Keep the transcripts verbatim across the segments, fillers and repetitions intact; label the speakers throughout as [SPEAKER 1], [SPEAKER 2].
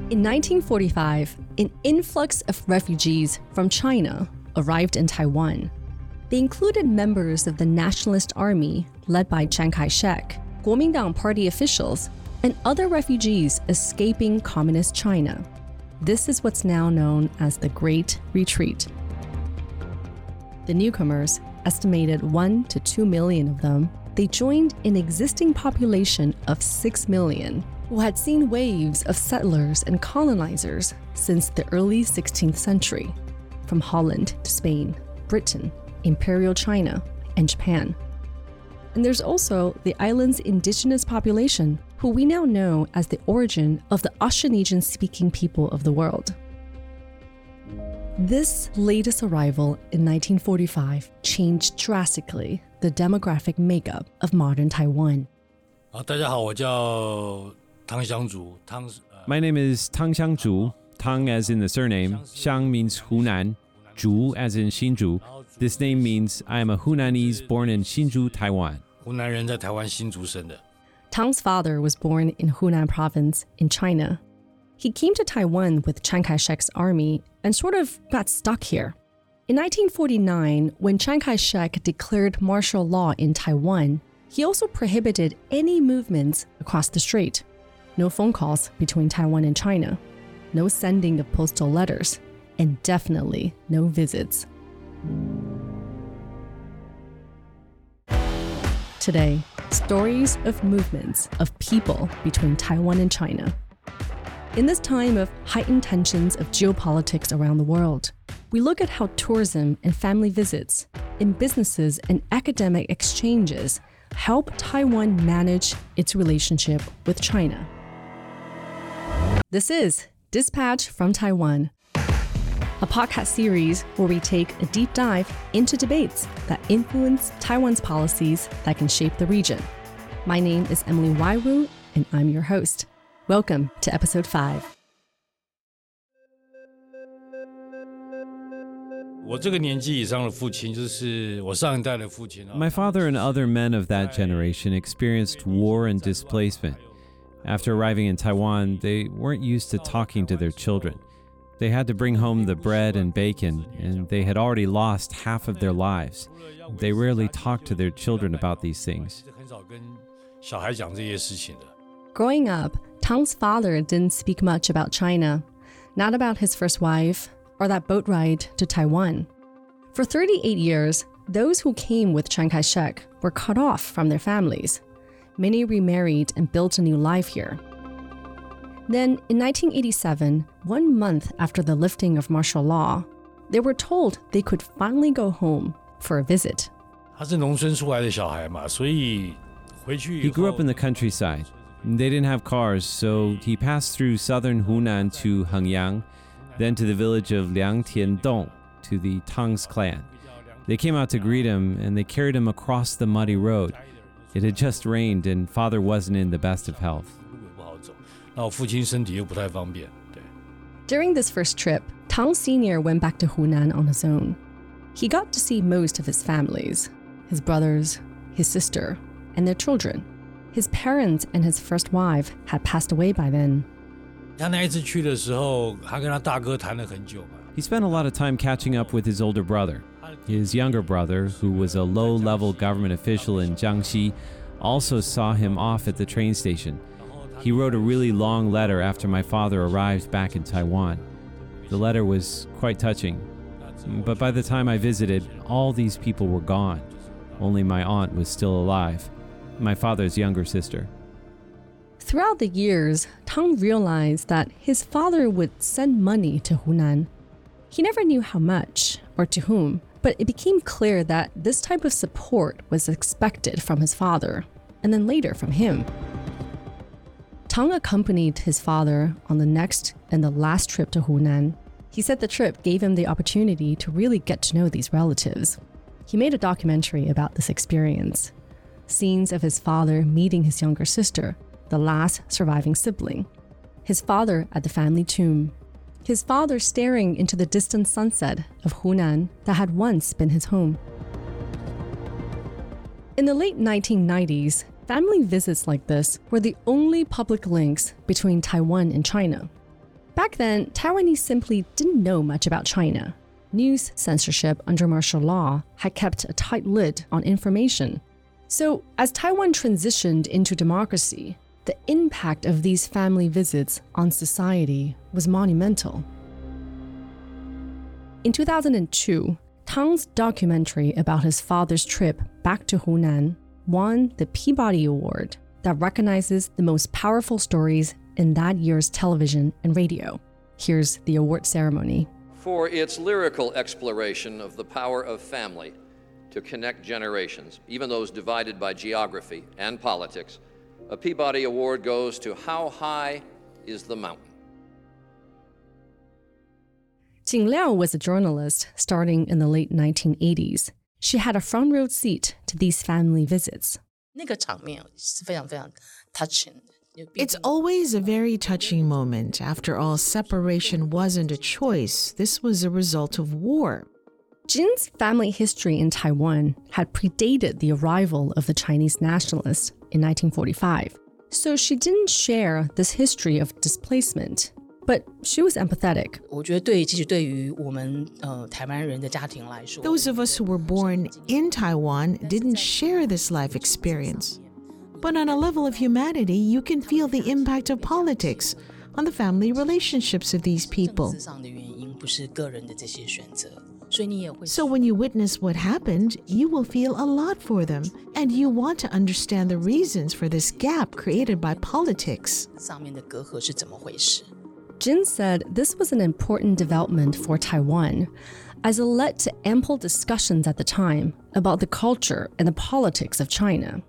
[SPEAKER 1] In nineteen forty-five, an influx of refugees from China arrived in Taiwan. They included members of the Nationalist Army led by Chiang Kai-shek, Kuomintang Party officials, and other refugees escaping Communist China. This is what's now known as the Great Retreat. The newcomers, estimated one to two million of them, they joined an existing population of six million, who had seen waves of settlers and colonizers since the early sixteenth century, from Holland to Spain, Britain, Imperial China, and Japan. And there's also the island's indigenous population, who we now know as the origin of the Austronesian-speaking people of the world. This latest arrival in nineteen forty-five changed drastically the demographic makeup of modern Taiwan.
[SPEAKER 2] 大家好，我叫汤香竹。汤
[SPEAKER 3] My name is Tang Xiangzhu. Tang as in the surname, Xiang means Hunan, Zhu as in Hsinchu. This name means I am a Hunanese born in Hsinchu, Taiwan.
[SPEAKER 2] 湖南人在台湾新竹生的。
[SPEAKER 1] Tang's father was born in Hunan province in China. He came to Taiwan with Chiang Kai-shek's army and sort of got stuck here. In nineteen forty-nine, when Chiang Kai-shek declared martial law in Taiwan, he also prohibited any movements across the strait. No phone calls between Taiwan and China, no sending of postal letters, and definitely no visits. Today, stories of movements of people between Taiwan and China. In this time of heightened tensions of geopolitics around the world, we look at how tourism and family visits, in businesses and academic exchanges, help Taiwan manage its relationship with China. This is Dispatch from Taiwan, a podcast series where we take a deep dive into debates that influence Taiwan's policies that can shape the region. My name is Emily Waiwu, and I'm your host. Welcome to episode five.
[SPEAKER 2] 我这个年纪以上的父亲，就是我上一代的父亲。
[SPEAKER 3] My father and other men of that generation experienced war and displacement. After arriving in Taiwan, they weren't used to talking to their children. They had to bring home the bread and bacon, and they had already lost half of their lives. They rarely talked to their children about these things.
[SPEAKER 2] 很少跟小孩讲这些事情的。
[SPEAKER 1] Growing up, Tang's father didn't speak much about China, not about his first wife or that boat ride to Taiwan. For thirty-eight years, those who came with Chiang Kai-shek were cut off from their families. Many remarried and built a new life here. Then, in nineteen eighty-seven, one month after the lifting of martial law, they were told they could finally go home for a visit.
[SPEAKER 2] 他是农村出来的小孩嘛，所以回去以后。
[SPEAKER 3] He grew up in the countryside. They didn't have cars, so he passed through southern Hunan to Hengyang, then to the village of Liangtiandong, to the Tang's clan. They came out to greet him, and they carried him across the muddy road. It had just rained, and father wasn't in the best of health.
[SPEAKER 2] 那我父亲身体又不太方便，对。
[SPEAKER 1] During this first trip, Tang Senior went back to Hunan on his own. He got to see most of his families, his brothers, his sister, and their children. His parents and his first wife had passed away by then.
[SPEAKER 2] 他那一次去的时候，他跟他大哥谈了很久嘛。
[SPEAKER 3] He spent a lot of time catching up with his older brother. His younger brother, who was a low-level government official in Jiangxi, also saw him off at the train station. He wrote a really long letter after my father arrived back in Taiwan. The letter was quite touching. But by the time I visited, all these people were gone. Only my aunt was still alive, my father's younger sister.
[SPEAKER 1] Throughout the years, Tang realized that his father would send money to Hunan. He never knew how much or to whom, but it became clear that this type of support was expected from his father, and then later from him. Tang accompanied his father on the next and the last trip to Hunan. He said the trip gave him the opportunity to really get to know these relatives. He made a documentary about this experience. Scenes of his father meeting his younger sister, the last surviving sibling. His father at the family tomb. His father staring into the distant sunset of Hunan that had once been his home. In the late nineteen nineties, family visits like this were the only public links between Taiwan and China. Back then, Taiwanese simply didn't know much about China. News censorship under martial law had kept a tight lid on information. So, as Taiwan transitioned into democracy, the impact of these family visits on society was monumental. In two thousand two, Tang's documentary about his father's trip back to Hunan won the Peabody Award that recognizes the most powerful stories in that year's television and radio. Here's the award ceremony.
[SPEAKER 4] For its lyrical exploration of the power of family to connect generations, even those divided by geography and politics, a Peabody Award goes to How High is the Mountain?
[SPEAKER 1] Jing Liao was a journalist starting in the late nineteen eighties. She had a front row seat to these family visits.
[SPEAKER 5] 那个场面是非常非常 touching.
[SPEAKER 6] It's always a very touching moment. After all, separation wasn't a choice. This was a result of war.
[SPEAKER 1] Jin's family history in Taiwan had predated the arrival of the Chinese nationalists in nineteen forty-five, so she didn't share this history of displacement. But she was empathetic.
[SPEAKER 5] 我觉得对，其实对于我们呃台湾人的家庭来说
[SPEAKER 6] Those of us who were born in Taiwan didn't share this life experience. But on a level of humanity, you can feel the impact of politics on the family relationships of these people.
[SPEAKER 5] 政治上的原因不是个人的这些选择，所以你也会
[SPEAKER 6] So when you witness what happened, you will feel a lot for them, and you want to understand the reasons for this gap created by politics.
[SPEAKER 5] 上面的隔阂是怎么回事。
[SPEAKER 1] Jin said this was an important development for Taiwan, as it led to ample discussions at the time about the culture and the politics of China.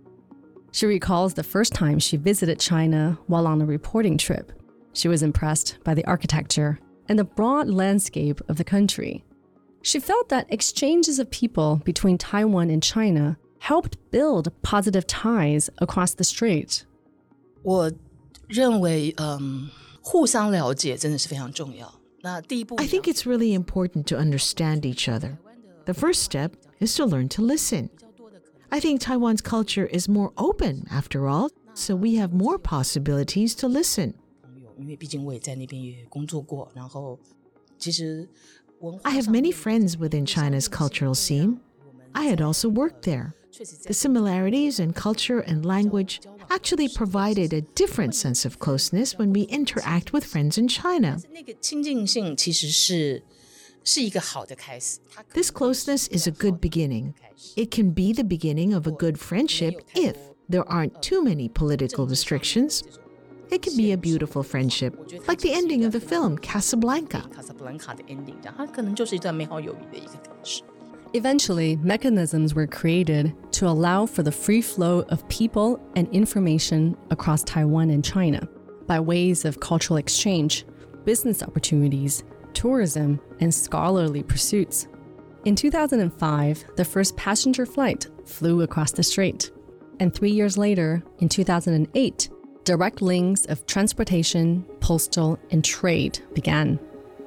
[SPEAKER 1] She recalls the first time she visited China while on a reporting trip. She was impressed by the architecture and the broad landscape of the country. She felt that exchanges of people between Taiwan and China helped build positive ties across the strait.
[SPEAKER 5] 我认为，嗯，互相了解真的是非常重要。那第一步
[SPEAKER 6] I think it's really important to understand each other. The first step is to learn to listen. I think Taiwan's culture is more open, after all, so we have more possibilities to listen.
[SPEAKER 5] 因为毕竟我也在那边也工作过，然后其实文化
[SPEAKER 6] I have many friends within China's cultural scene. I had also worked there. The similarities in culture and language actually provided a different sense of closeness when we interact with friends in China.
[SPEAKER 5] 那个亲近性其实是是一个好的开始。
[SPEAKER 6] This closeness is a good beginning. It can be the beginning of a good friendship if there aren't too many political restrictions. It can be a beautiful friendship, like the ending of the film Casablanca.
[SPEAKER 5] 卡萨布兰卡的 ending， 它可能就是一段美好友谊的一个故事。
[SPEAKER 1] Eventually, mechanisms were created to allow for the free flow of people and information across Taiwan and China by ways of cultural exchange, business opportunities, tourism, and scholarly pursuits. In two thousand five, the first passenger flight flew across the strait. And three years later, in two thousand eight, direct links of transportation, postal, and trade began.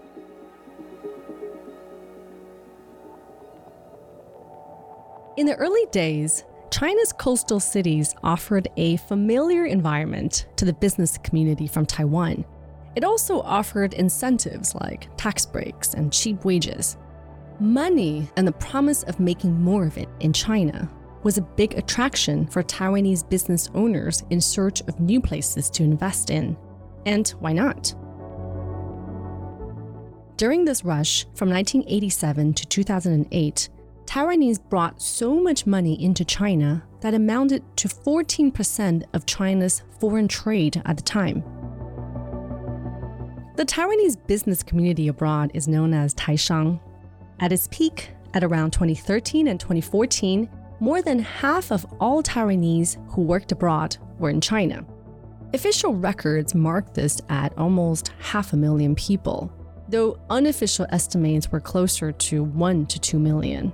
[SPEAKER 1] In the early days, China's coastal cities offered a familiar environment to the business community from Taiwan. It also offered incentives like tax breaks and cheap wages. Money and the promise of making more of it in China was a big attraction for Taiwanese business owners in search of new places to invest in. And why not? During this rush from nineteen eighty-seven to two thousand eight, Taiwanese brought so much money into China that amounted to fourteen percent of China's foreign trade at the time. The Taiwanese business community abroad is known as Taishang. At its peak, at around twenty thirteen and twenty fourteen, more than half of all Taiwanese who worked abroad were in China. Official records mark this at almost half a million people, though unofficial estimates were closer to one to two million.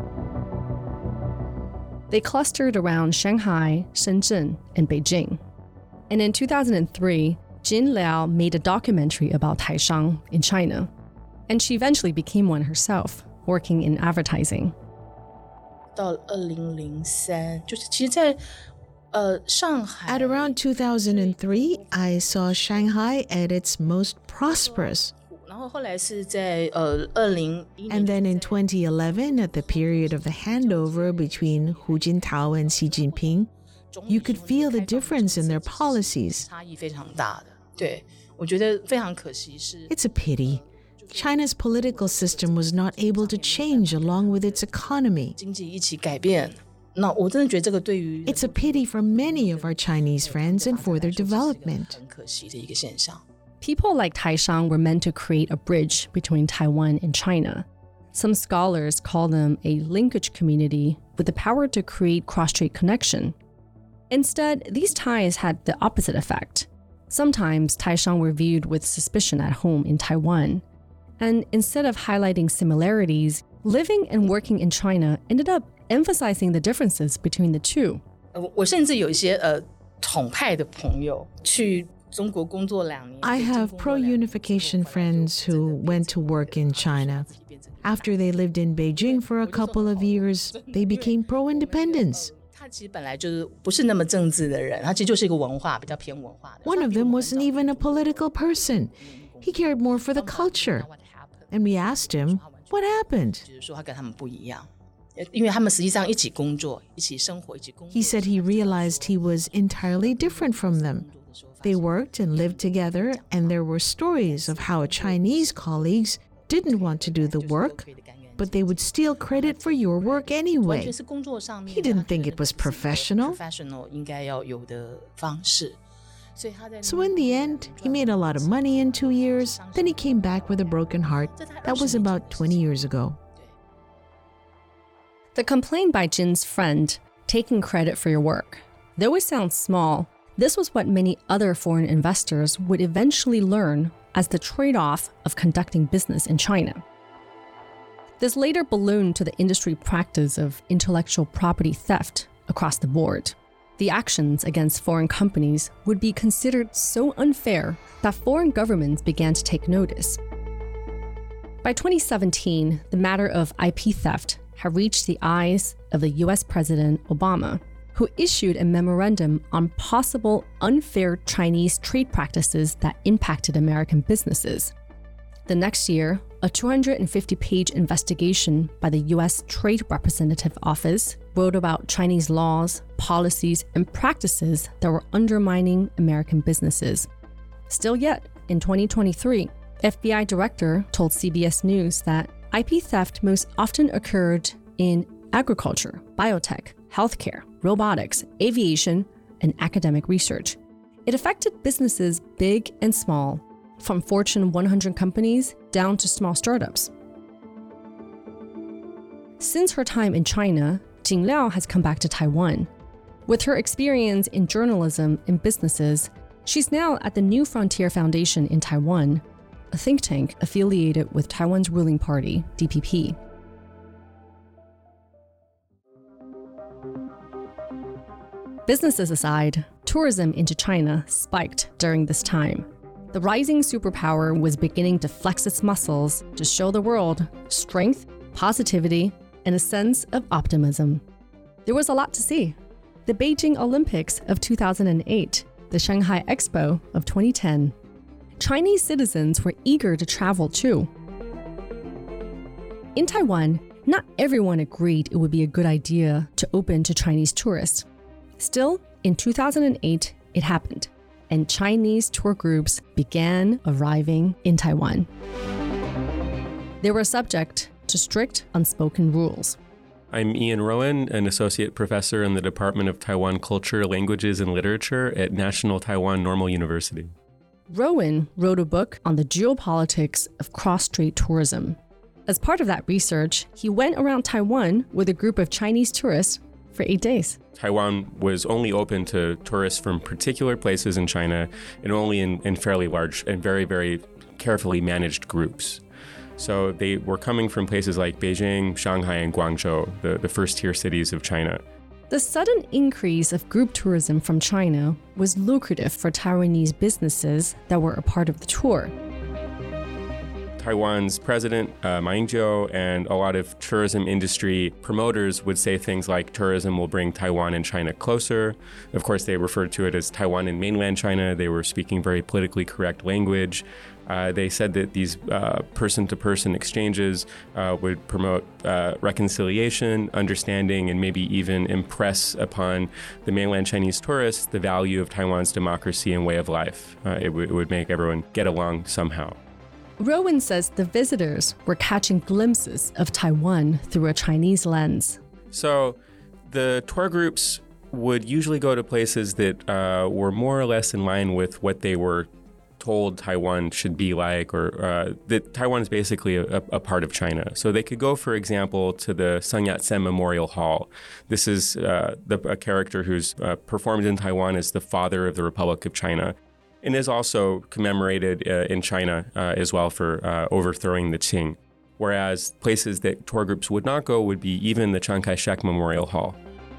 [SPEAKER 1] They clustered around Shanghai, Shenzhen, and Beijing. And in two thousand three, Jin Liao made a documentary about Taishang in China, and she eventually became one herself, working in advertising.
[SPEAKER 5] 到二零零三，就是其实在， 呃，上海
[SPEAKER 6] At around two thousand three, I saw Shanghai at its most prosperous.
[SPEAKER 5] 然后后来是在呃二零一
[SPEAKER 6] And then in twenty eleven, at the period of the handover between Hu Jintao and Xi Jinping, you could feel the difference in their policies.
[SPEAKER 5] 差异非常大的。对，我觉得非常可惜是
[SPEAKER 6] It's a pity. China's political system was not able to change along with its economy.
[SPEAKER 5] 经济一起改变。那我真的觉得这个对于
[SPEAKER 6] It's a pity for many of our Chinese friends and for their development.
[SPEAKER 5] 很可惜的一个现象。
[SPEAKER 1] People like Taishang were meant to create a bridge between Taiwan and China. Some scholars call them a linkage community with the power to create cross-strait connection. Instead, these ties had the opposite effect. Sometimes Taishang were viewed with suspicion at home in Taiwan. And instead of highlighting similarities, living and working in China ended up emphasizing the differences between the two.
[SPEAKER 5] 呃我甚至有一些呃统派的朋友去中国工作两年。
[SPEAKER 6] I have pro-unification friends who went to work in China. After they lived in Beijing for a couple of years, they became pro-independence.
[SPEAKER 5] 他其实本来就是不是那么政治的人，他其实就是一个文化比较偏文化的。
[SPEAKER 6] One of them wasn't even a political person. He cared more for the culture. And we asked him, what happened?
[SPEAKER 5] 就是说他跟他们不一样，因为他们实际上一起工作、一起生活、一起工作。
[SPEAKER 6] He said he realized he was entirely different from them. They worked and lived together, and there were stories of how Chinese colleagues didn't want to do the work, but they would steal credit for your work
[SPEAKER 5] 完
[SPEAKER 6] anyway.
[SPEAKER 5] 全是工作上面
[SPEAKER 6] He didn't think it was professional.
[SPEAKER 5] professional 应该要有的方式。所以他在
[SPEAKER 6] So in the end, he made a lot of money in two years. Then he came back with a broken heart. That was about twenty years ago.
[SPEAKER 1] The complaint by Jin's friend, taking credit for your work. Though it sounds small, this was what many other foreign investors would eventually learn as the trade-off of conducting business in China. This later ballooned to the industry practice of intellectual property theft across the board. The actions against foreign companies would be considered so unfair that foreign governments began to take notice. By twenty seventeen, the matter of I P theft had reached the eyes of the U S President Obama, who issued a memorandum on possible unfair Chinese trade practices that impacted American businesses. The next year, a two hundred fifty page investigation by the U S Trade Representative Office wrote about Chinese laws, policies, and practices that were undermining American businesses. Still yet, in twenty twenty-three, F B I director told C B S News that I P theft most often occurred in agriculture, biotech, healthcare, robotics, aviation, and academic research. It affected businesses big and small, from Fortune one hundred companies down to small startups. Since her time in China, Jing Liao has come back to Taiwan. With her experience in journalism and businesses, she's now at the New Frontier Foundation in Taiwan, a think tank affiliated with Taiwan's ruling party, D P P. Businesses aside, tourism into China spiked during this time. The rising superpower was beginning to flex its muscles to show the world strength, positivity, and a sense of optimism. There was a lot to see. The Beijing Olympics of two thousand eight, the Shanghai Expo of twenty ten. Chinese citizens were eager to travel too. In Taiwan, not everyone agreed it would be a good idea to open to Chinese tourists. Still, in two thousand eight, it happened, and Chinese tour groups began arriving in Taiwan. They were subject to strict unspoken rules.
[SPEAKER 7] I'm Ian Rowan, an associate professor in the Department of Taiwan Culture, Languages, and Literature at National Taiwan Normal University.
[SPEAKER 1] Rowan wrote a book on the geopolitics of cross-strait tourism. As part of that research, he went around Taiwan with a group of Chinese tourists for eight days.
[SPEAKER 7] Taiwan was only open to tourists from particular places in China and only in, in fairly large and very, very carefully managed groups. So they were coming from places like Beijing, Shanghai, and Guangzhou, the, the first-tier cities of China.
[SPEAKER 1] The sudden increase of group tourism from China was lucrative for Taiwanese businesses that were a part of the tour.
[SPEAKER 7] Taiwan's president, uh, Ma Ying-jeou, and a lot of tourism industry promoters would say things like tourism will bring Taiwan and China closer. Of course, they referred to it as Taiwan and mainland China. They were speaking very politically correct language. Uh, they said that these uh, person-to-person exchanges uh, would promote uh, reconciliation, understanding, and maybe even impress upon the mainland Chinese tourists the value of Taiwan's democracy and way of life. Uh, it, w- it would make everyone get along somehow.
[SPEAKER 1] Rowan says the visitors were catching glimpses of Taiwan through a Chinese lens.
[SPEAKER 7] So the tour groups would usually go to places that uh, were more or less in line with what they were told Taiwan should be like, or uh, that Taiwan is basically a, a part of China. So they could go, for example, to the Sun Yat-sen Memorial Hall. This is uh, the, a character who's uh, performed in Taiwan as the father of the Republic of China, and is also commemorated uh, in China uh, as well for uh, overthrowing the Qing. Whereas places that tour groups would not go would be even the Chiang Kai-shek Memorial Hall.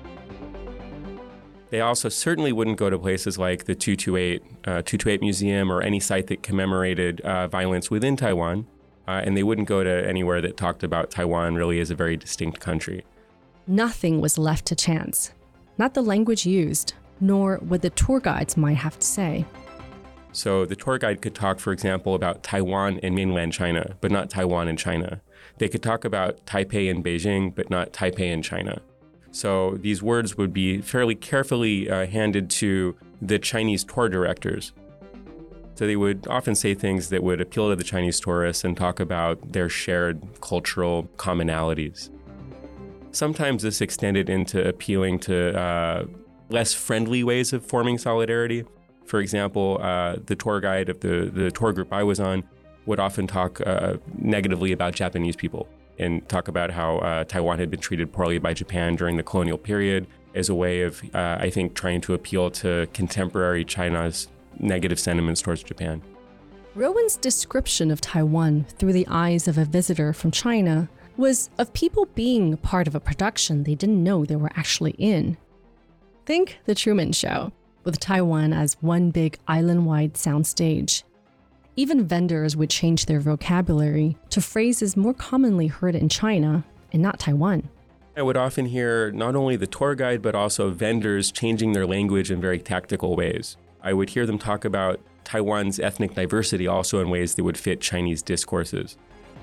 [SPEAKER 7] They also certainly wouldn't go to places like the two twenty-eight, uh, two twenty-eight Museum or any site that commemorated uh, violence within Taiwan, uh, and they wouldn't go to anywhere that talked about Taiwan really as a very distinct country.
[SPEAKER 1] Nothing was left to chance. Not the language used, nor what the tour guides might have to say.
[SPEAKER 7] So the tour guide could talk, for example, about Taiwan and mainland China, but not Taiwan and China. They could talk about Taipei and Beijing, but not Taipei and China. So these words would be fairly carefully uh, handed to the Chinese tour directors. So they would often say things that would appeal to the Chinese tourists and talk about their shared cultural commonalities. Sometimes this extended into appealing to uh, less friendly ways of forming solidarity. For example, uh, the tour guide of the, the tour group I was on would often talk uh, negatively about Japanese people and talk about how uh, Taiwan had been treated poorly by Japan during the colonial period as a way of, uh, I think, trying to appeal to contemporary China's negative sentiments towards Japan.
[SPEAKER 1] Rowan's description of Taiwan through the eyes of a visitor from China was of people being part of a production they didn't know they were actually in. Think The Truman Show, with Taiwan as one big island-wide soundstage. Even vendors would change their vocabulary to phrases more commonly heard in China and not Taiwan.
[SPEAKER 7] I would often hear not only the tour guide, but also vendors changing their language in very tactical ways. I would hear them talk about Taiwan's ethnic diversity also in ways that would fit Chinese discourses.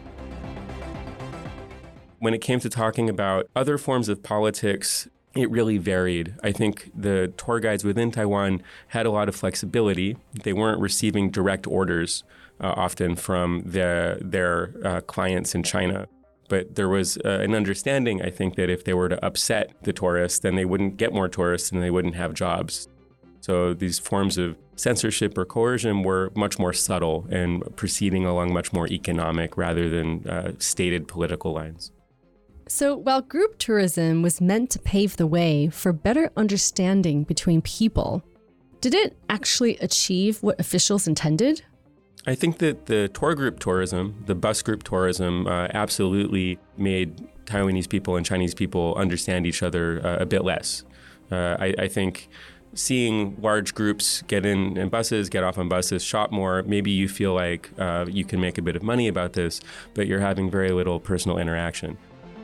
[SPEAKER 7] When it came to talking about other forms of politics, it really varied. I think the tour guides within Taiwan had a lot of flexibility. They weren't receiving direct orders uh, often from the, their uh, clients in China. But there was uh, an understanding, I think, that if they were to upset the tourists, then they wouldn't get more tourists and they wouldn't have jobs. So these forms of censorship or coercion were much more subtle and proceeding along much more economic rather than uh, stated political lines.
[SPEAKER 1] So while group tourism was meant to pave the way for better understanding between people, did it actually achieve what officials intended?
[SPEAKER 7] I think that the tour group tourism, the bus group tourism, uh, absolutely made Taiwanese people and Chinese people understand each other uh, a bit less. Uh, I, I think seeing large groups get in, in buses, get off on buses, shop more, maybe you feel like uh, you can make a bit of money about this, but you're having very little personal interaction.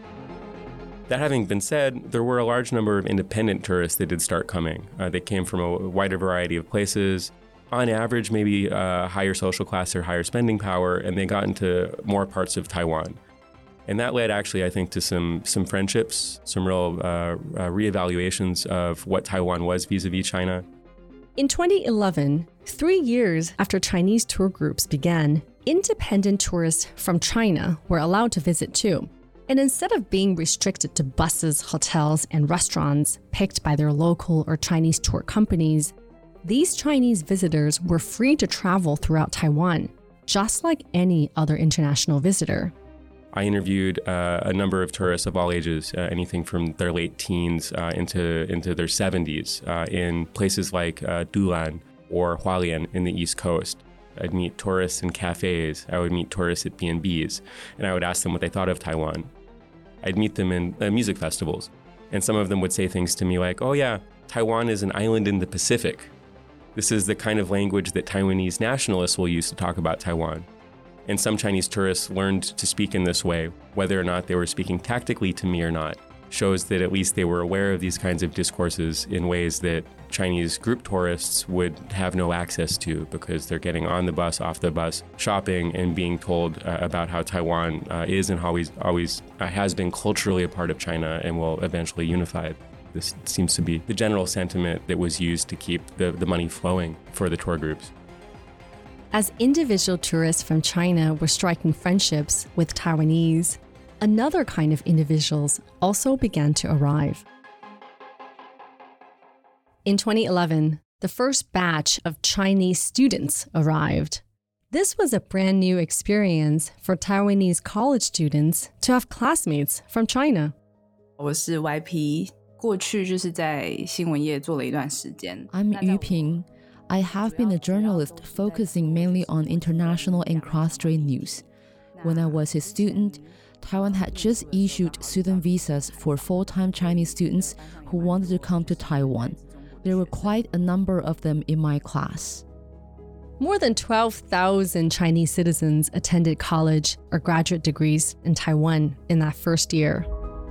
[SPEAKER 7] That having been said, there were a large number of independent tourists that did start coming. Uh, they came from a wider variety of places. On average, maybe uh, higher social class or higher spending power, and they got into more parts of Taiwan. And that led actually, I think, to some some friendships, some real uh, uh, reevaluations of what Taiwan was vis-a-vis China.
[SPEAKER 1] In twenty eleven, three years after Chinese tour groups began, independent tourists from China were allowed to visit too. And instead of being restricted to buses, hotels, and restaurants picked by their local or Chinese tour companies, these Chinese visitors were free to travel throughout Taiwan, just like any other international visitor.
[SPEAKER 7] I interviewed uh, a number of tourists of all ages, uh, anything from their late teens uh, into, into their seventies, uh, in places like uh, Dulan or Hualien in the East Coast. I'd meet tourists in cafes, I would meet tourists at B and B's, and I would ask them what they thought of Taiwan. I'd meet them in uh, music festivals, and some of them would say things to me like, oh yeah, Taiwan is an island in the Pacific. This is the kind of language that Taiwanese nationalists will use to talk about Taiwan. And some Chinese tourists learned to speak in this way. Whether or not they were speaking tactically to me or not shows that at least they were aware of these kinds of discourses in ways that Chinese group tourists would have no access to, because they're getting on the bus, off the bus, shopping, and being told uh, about how Taiwan uh, is and always, always uh, has been culturally a part of China and will eventually unify. This seems to be the general sentiment that was used to keep the, the money flowing for the tour groups.
[SPEAKER 1] As individual tourists from China were striking friendships with Taiwanese, another kind of individuals also began to arrive. In twenty eleven, the first batch of Chinese students arrived. This was a brand new experience for Taiwanese college students to have classmates from China.
[SPEAKER 8] 我是 Y P， 过去就是在新闻业做了一段时间。
[SPEAKER 9] I'm Yu Ping. I have been a journalist focusing mainly on international and cross-strait news. When I was a student, Taiwan had just issued student visas for full-time Chinese students who wanted to come to Taiwan. There were quite a number of them in my class.
[SPEAKER 1] More than twelve thousand Chinese citizens attended college or graduate degrees in Taiwan in that first year.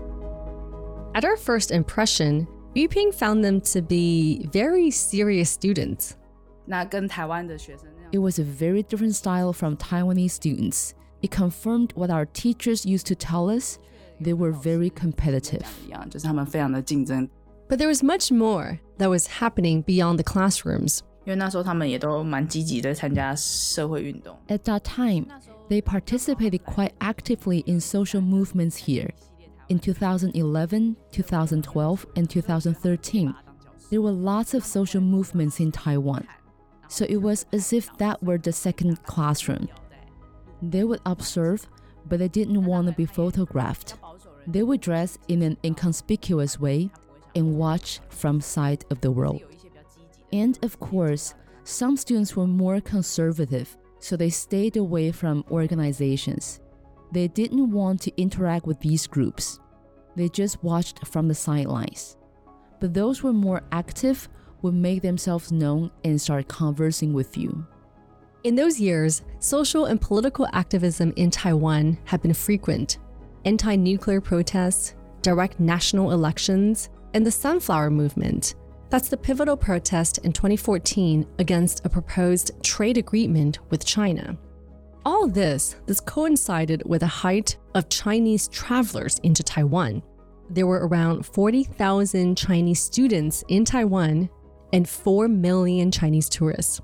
[SPEAKER 1] At our first impression, Yu Ping found them to be very serious students.
[SPEAKER 8] 那跟台湾的学生
[SPEAKER 9] It was a very different style from Taiwanese students. It confirmed what our teachers used to tell us. They were very competitive.
[SPEAKER 8] 一样，就是他们非常的竞争。
[SPEAKER 1] But there was much more that was happening beyond the classrooms.
[SPEAKER 8] 因为那时候他们也都蛮积极的参加社会运动。
[SPEAKER 9] At that time, they participated quite actively in social movements here. In two thousand eleven, two thousand twelve, and two thousand thirteen, there were lots of social movements in Taiwan. So it was as if that were the second classroom. They would observe, but they didn't want to be photographed. They would dress in an inconspicuous way and watch from side of the world. And of course, some students were more conservative, so they stayed away from organizations. They didn't want to interact with these groups. They just watched from the sidelines. But those who were more active would make themselves known and start conversing with you.
[SPEAKER 1] In those years, social and political activism in Taiwan had been frequent. Anti-nuclear protests, direct national elections, and the Sunflower Movement. That's the pivotal protest in twenty fourteen against a proposed trade agreement with China. All this, this coincided with the height of Chinese travelers into Taiwan. There were around forty thousand Chinese students in Taiwan and four million Chinese tourists.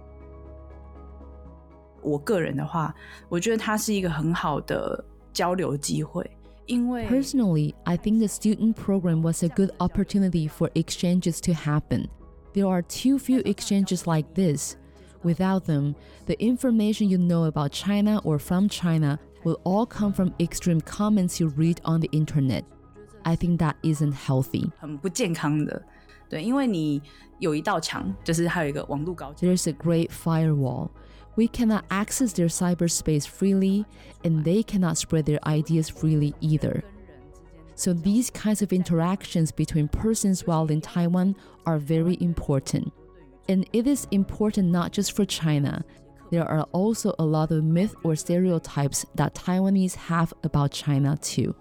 [SPEAKER 8] 我个人的话，我觉得它是一个很好的交流机会，因为
[SPEAKER 9] Personally, I think the student program was a good opportunity for exchanges to happen. There are too few exchanges like this. Without them, the information you know about China or from China will all come from extreme comments you read on the internet. I think that isn't healthy.
[SPEAKER 8] 很不健康的。对，因为你有一道墙，就是还有一个网络高墙。
[SPEAKER 9] There's a great firewall. We cannot access their cyberspace freely, and they cannot spread their ideas freely either. So these kinds of interactions between persons while in Taiwan are very important. And it is important not just for China. There are also a lot of myths or stereotypes that Taiwanese have about China too.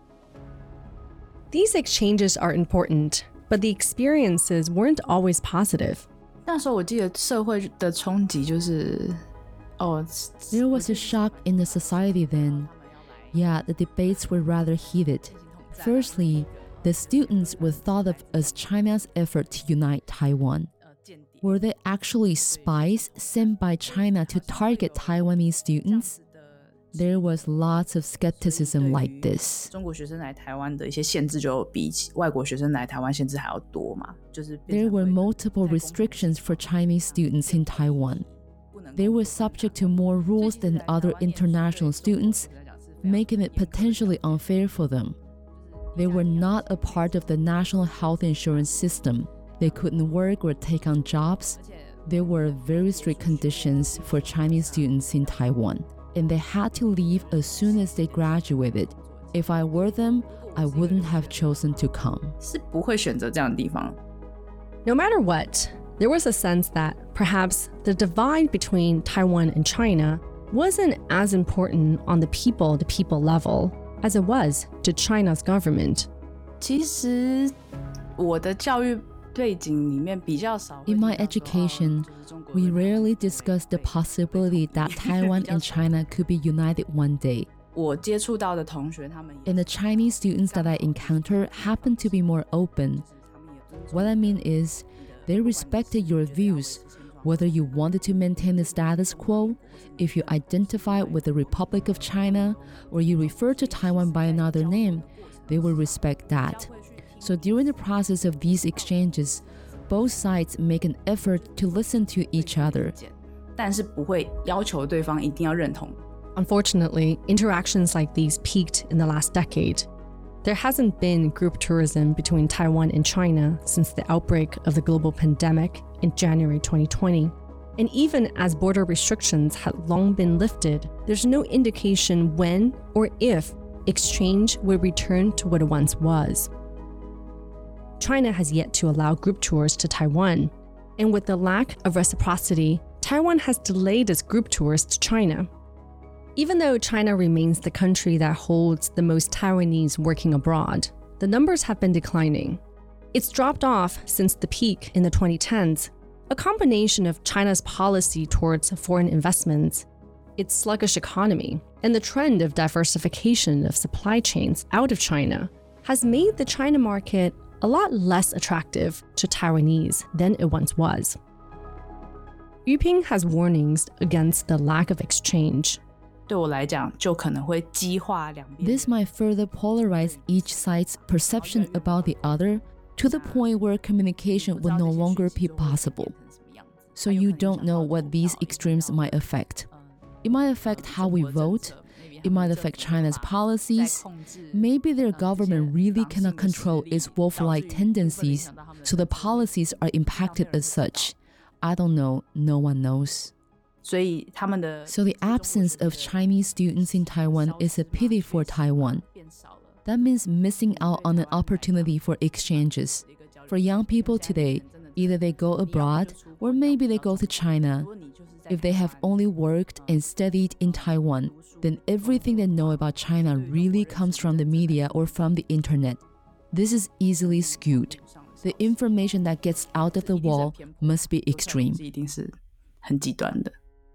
[SPEAKER 1] These exchanges are important, but the experiences weren't always positive.
[SPEAKER 8] 那时候我记得社会的冲击就是，哦
[SPEAKER 9] There was a shock in the society then. Yeah, the debates were rather heated. Firstly, the students were thought of as China's effort to unite Taiwan. Were they actually spies sent by China to target Taiwanese students? There was lots of skepticism like this.
[SPEAKER 8] 中国学生来台湾的一些限制就比起外国学生来台湾限制还要多嘛，就是
[SPEAKER 9] There were multiple restrictions for Chinese students in Taiwan. They were subject to more rules than other international students, making it potentially unfair for them. They were not a part of the national health insurance system. They couldn't work or take on jobs. There were very strict conditions for Chinese students in Taiwan, and they had to leave as soon as they graduated. If I were them, I wouldn't have chosen to come.
[SPEAKER 8] 是不会选择这样的地方。
[SPEAKER 1] No matter what, there was a sense that perhaps the divide between Taiwan and China wasn't as important on the people-to-people level as it was to China's government.
[SPEAKER 8] 其实我的教育背景里面比较少。
[SPEAKER 9] In my education, we rarely discuss the possibility that Taiwan and China could be united one day.
[SPEAKER 8] 我接触到的同学，他们
[SPEAKER 9] And the Chinese students that I encounter happen to be more open. What I mean is, they respected your views, whether you wanted to maintain the status quo, if you identify with the Republic of China, or you refer to Taiwan by another name, they will respect that. So during the process of these exchanges, both sides make an effort to listen to each other.
[SPEAKER 8] 但是不会要求对方一定要认同。
[SPEAKER 1] Unfortunately, interactions like these peaked in the last decade. There hasn't been group tourism between Taiwan and China since the outbreak of the global pandemic in January twenty twenty. And even as border restrictions had long been lifted, there's no indication when or if exchange will return to what it once was. China has yet to allow group tours to Taiwan. And with the lack of reciprocity, Taiwan has delayed its group tours to China. Even though China remains the country that holds the most Taiwanese working abroad, the numbers have been declining. It's dropped off since the peak in the twenty tens, a combination of China's policy towards foreign investments, its sluggish economy, and the trend of diversification of supply chains out of China has made the China market a lot less attractive to Taiwanese than it once was. Yu Ping has warnings against the lack of exchange.
[SPEAKER 8] 对我来讲，就可能会激化两边。
[SPEAKER 9] This might further polarize each side's perception about the other to the point where communication would no longer be possible. So you don't know what these extremes might affect. It might affect how we vote. It might affect China's policies. Maybe their government really cannot control its wolf-like tendencies, so the policies are impacted as such. I don't know. No one knows.
[SPEAKER 8] 所以他们的
[SPEAKER 9] So the absence of Chinese students in Taiwan is a pity for Taiwan. That means missing out on an opportunity for exchanges. For young people today, either they go abroad or maybe they go to China. If they have only worked and studied in Taiwan, then everything they know about China really comes from the media or from the internet. This is easily skewed. The information that gets out of the wall must be extreme.
[SPEAKER 8] 一定是很极端的。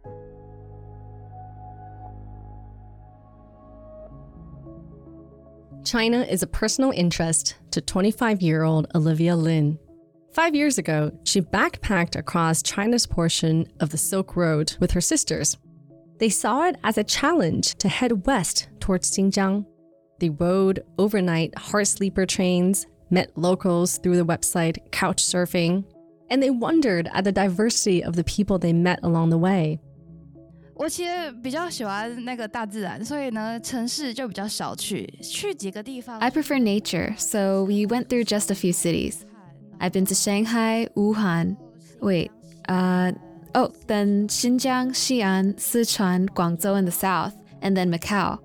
[SPEAKER 1] China is a personal interest to twenty-five-year-old Olivia Lin. Five years ago, she backpacked across China's portion of the Silk Road with her sisters. They saw it as a challenge to head west towards Xinjiang. They rode overnight heart sleeper trains, met locals through the website Couchsurfing, and they wondered at the diversity of the people they met along the way.
[SPEAKER 10] 我其实比较喜欢那个大自然，所以呢，城市就比较少去，去几个地方。
[SPEAKER 11] I prefer nature, so we went through just a few cities. I've been to Shanghai, Wuhan. Wait, uh, oh, then Xinjiang, Xi'an, Sichuan, Guangzhou in the south, and then Macau.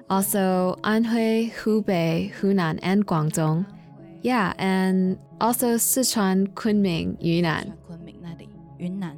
[SPEAKER 11] Also Anhui, Hubei, Hunan, and Guangdong. Yeah, and also Sichuan, Kunming, Yunnan.
[SPEAKER 10] 昆明那里，云南。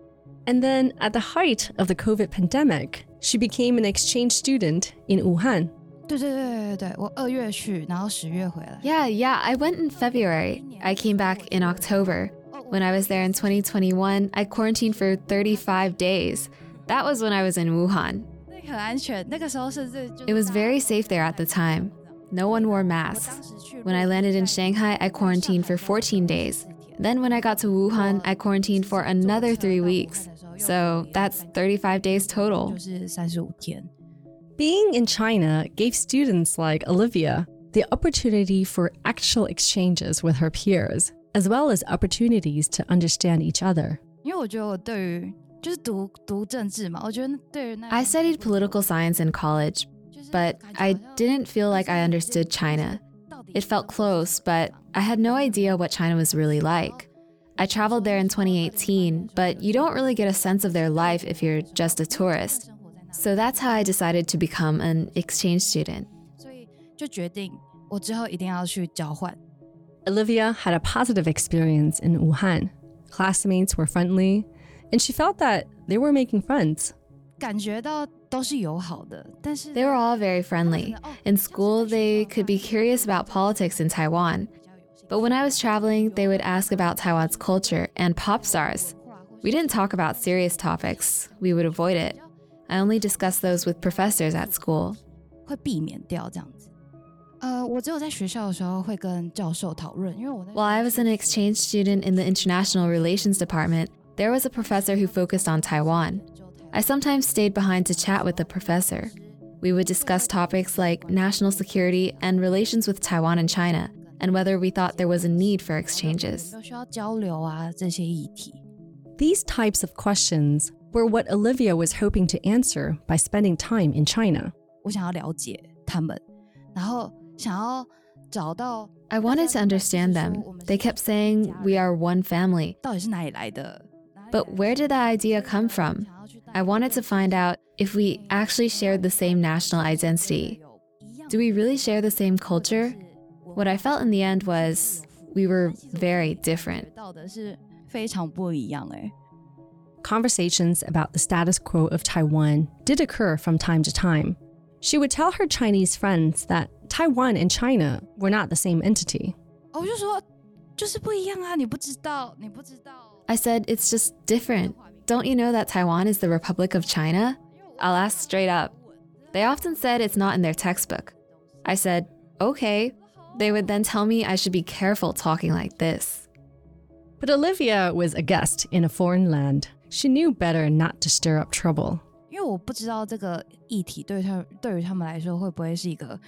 [SPEAKER 1] And then, at the height of the COVID pandemic, she became an exchange student in Wuhan.
[SPEAKER 10] 对对对对对，我二月去，然后十月回来。
[SPEAKER 11] Yeah, yeah, I went in February. I came back in October. When I was there in twenty twenty-one, I quarantined for thirty-five days. That was when I was in Wuhan.
[SPEAKER 10] 那很安全，那个时候甚至就
[SPEAKER 11] It was very safe there at the time. No one wore masks. When I landed in Shanghai, I quarantined for fourteen days. Then when I got to Wuhan, I quarantined for another three weeks. So that's thirty-five days total.
[SPEAKER 10] 就是三十五天。
[SPEAKER 1] Being in China gave students like Olivia the opportunity for actual exchanges with her peers, as well as opportunities to understand each other.
[SPEAKER 10] 因为我觉得我对于就是读读政治嘛，我觉得对于那
[SPEAKER 11] I studied political science in college, but I didn't feel like I understood China. It felt close, but I had no idea what China was really like. I traveled there in twenty eighteen, but you don't really get a sense of their life if you're just a tourist. So that's how I decided to become an exchange student.
[SPEAKER 10] 所以就决定我之后一定要去交换。
[SPEAKER 1] Olivia had a positive experience in Wuhan. Classmates were friendly, and she felt that they were making friends.
[SPEAKER 10] 感觉到都是友好的，但是
[SPEAKER 11] They were all very friendly. In school, they could be curious about politics in Taiwan. But when I was traveling, they would ask about Taiwan's culture and pop stars. We didn't talk about serious topics. We would avoid it. I only discussed those with professors at school.
[SPEAKER 10] 会避免掉这样子。呃，我只有在学校的时候会跟教授讨论，因为我
[SPEAKER 11] While I was an exchange student in the International Relations Department, there was a professor who focused on Taiwan. I sometimes stayed behind to chat with the professor. We would discuss topics like national security and relations with Taiwan and China, and whether we thought there was a need for exchanges.
[SPEAKER 10] 需要交流啊这些议题。
[SPEAKER 1] These types of questions were what Olivia was hoping to answer by spending time in China.
[SPEAKER 10] 我想要了解他们，然后想要找到
[SPEAKER 11] I wanted to understand them. They kept saying we are one family.
[SPEAKER 10] 到底是哪里来的。
[SPEAKER 11] But where did that idea come from? I wanted to find out if we actually shared the same national identity. Do we really share the same culture? What I felt in the end was we were very different.
[SPEAKER 10] 到的是非常不一样哎。
[SPEAKER 1] Conversations about the status quo of Taiwan did occur from time to time. She would tell her Chinese friends that Taiwan and China were not the same entity.
[SPEAKER 10] 我就说就是不一样啊，你不知道，你不知道。
[SPEAKER 11] I said, it's just different. Don't you know that Taiwan is the Republic of China? I'll ask straight up. They often said it's not in their textbook. I said, okay. They would then tell me I should be careful talking like this.
[SPEAKER 1] But Olivia was a guest in a foreign land. She knew better not to stir up trouble.
[SPEAKER 10] 因为我不知道这个议题对他对于他们来说会不会是一个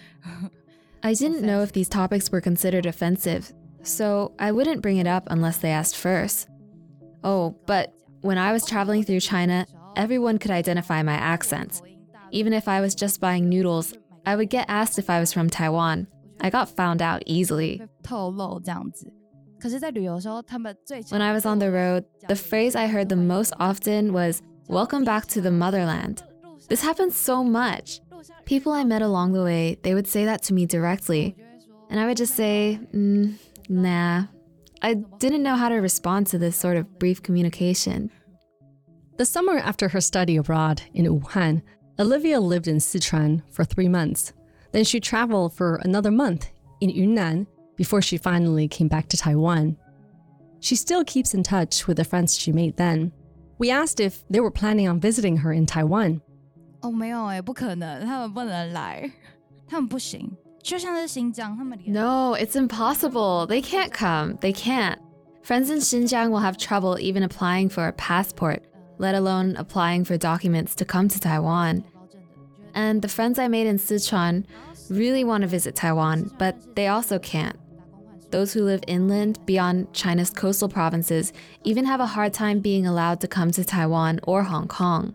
[SPEAKER 11] I didn't know if these topics were considered offensive, so I wouldn't bring it up unless they asked first. Oh, but when I was traveling through China, everyone could identify my accent. Even if I was just buying noodles, I would get asked if I was from Taiwan. I got found out easily.
[SPEAKER 10] 透露这样子。可是，在旅游的时候，他们最
[SPEAKER 11] When I was on the road, the phrase I heard the most often was, "Welcome back to the motherland." This happens so much. People I met along the way, they would say that to me directly. And I would just say, mm, nah. I didn't know how to respond to this sort of brief communication.
[SPEAKER 1] The summer after her study abroad in Wuhan, Olivia lived in Sichuan for three months. Then she traveled for another month in Yunnan before she finally came back to Taiwan. She still keeps in touch with the friends she made then. We asked if they were planning on visiting her in Taiwan.
[SPEAKER 10] 哦，没有哎，不可能，他们不能来，他们不行。就像是新疆，他们
[SPEAKER 11] No, it's impossible. They can't come. They can't. Friends in Xinjiang will have trouble even applying for a passport, let alone applying for documents to come to Taiwan. And the friends I made in Sichuan really want to visit Taiwan, but they also can't. Those who live inland beyond China's coastal provinces even have a hard time being allowed to come to Taiwan or Hong Kong.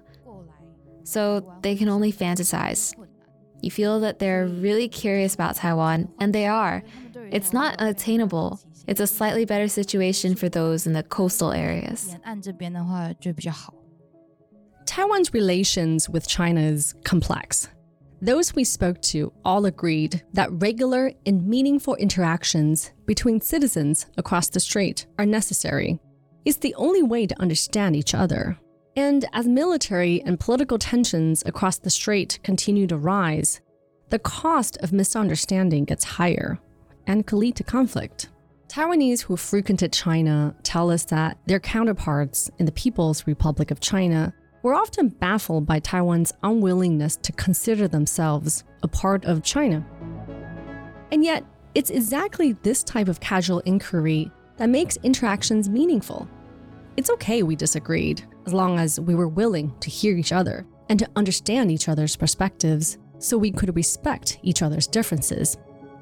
[SPEAKER 11] So they can only fantasize. You feel that they're really curious about Taiwan, and they are. It's not unattainable. It's a slightly better situation for those in the coastal areas.
[SPEAKER 10] 沿岸这边的话就比较好。
[SPEAKER 1] Taiwan's relations with China is complex. Those we spoke to all agreed that regular and meaningful interactions between citizens across the strait are necessary. It's the only way to understand each other. And as military and political tensions across the strait continue to rise, the cost of misunderstanding gets higher and could lead to conflict. Taiwanese who frequented China tell us that their counterparts in the People's Republic of China were often baffled by Taiwan's unwillingness to consider themselves a part of China. And yet, it's exactly this type of casual inquiry that makes interactions meaningful. It's okay we disagreed, as long as we were willing to hear each other and to understand each other's perspectives so we could respect each other's differences.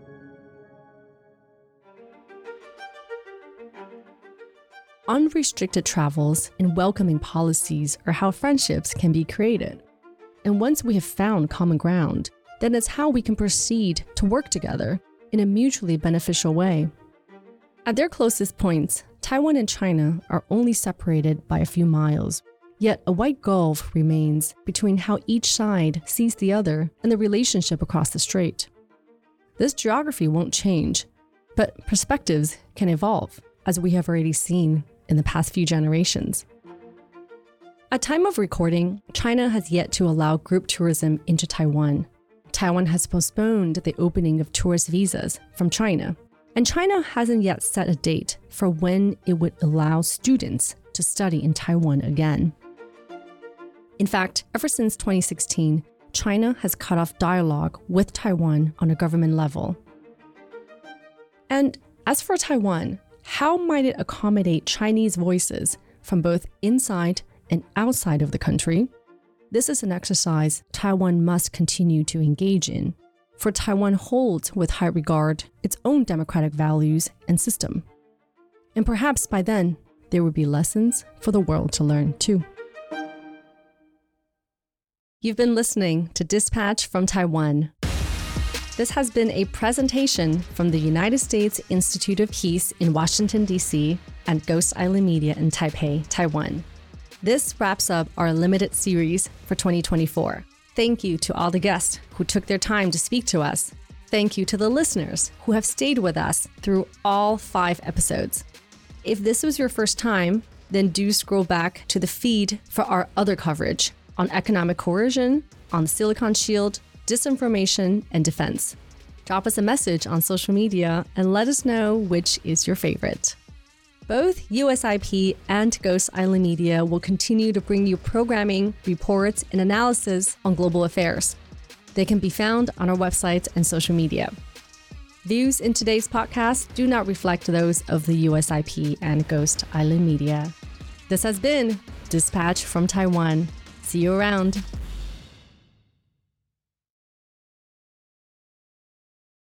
[SPEAKER 1] Unrestricted travels and welcoming policies are how friendships can be created. And once we have found common ground, then it's how we can proceed to work together in a mutually beneficial way. At their closest points, Taiwan and China are only separated by a few miles, yet a wide gulf remains between how each side sees the other and the relationship across the strait. This geography won't change, but perspectives can evolve, as we have already seen in the past few generations. At time of recording, China has yet to allow group tourism into Taiwan. Taiwan has postponed the opening of tourist visas from China, and China hasn't yet set a date for when it would allow students to study in Taiwan again. In fact, ever since twenty sixteen, China has cut off dialogue with Taiwan on a government level. And as for Taiwan, how might it accommodate Chinese voices from both inside and outside of the country? This is an exercise Taiwan must continue to engage in, for Taiwan holds with high regard its own democratic values and system. And perhaps by then, there would be lessons for the world to learn too. You've been listening to Dispatch from Taiwan. This has been a presentation from the United States Institute of Peace in Washington, D C and Ghost Island Media in Taipei, Taiwan. This wraps up our limited series for twenty twenty-four. Thank you to all the guests who took their time to speak to us. Thank you to the listeners who have stayed with us through all five episodes. If this was your first time, then do scroll back to the feed for our other coverage on economic coercion, on the Silicon Shield, disinformation, and defense. Drop us a message on social media and let us know which is your favorite. Both U S I P and Ghost Island Media will continue to bring you programming, reports, and analysis on global affairs. They can be found on our website and social media. Views in today's podcast do not reflect those of the U S I P and Ghost Island Media. This has been Dispatch from Taiwan. See you around.